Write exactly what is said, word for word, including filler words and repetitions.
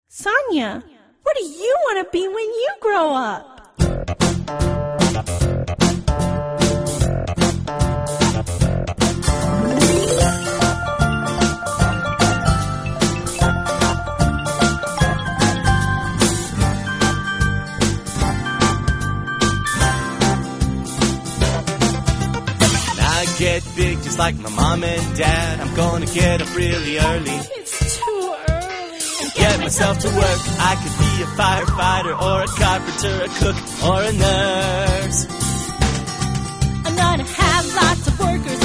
Sonia, what do you want to be when you grow up? Get big just like my mom and dad. I'm gonna get up really early. It's too early. And get myself to work. I could be a firefighter or a carpenter, a cook or a nurse. I'm gonna have lots of workers